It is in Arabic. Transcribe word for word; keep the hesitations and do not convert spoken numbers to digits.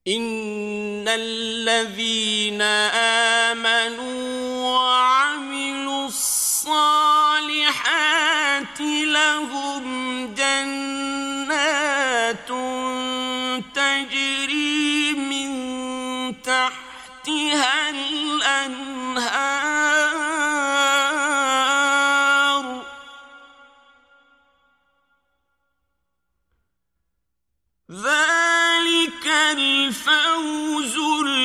إن الذين آمنوا وعملوا الصالحات لهم جنات تجري من تحتها الأنهار ذلك الفوز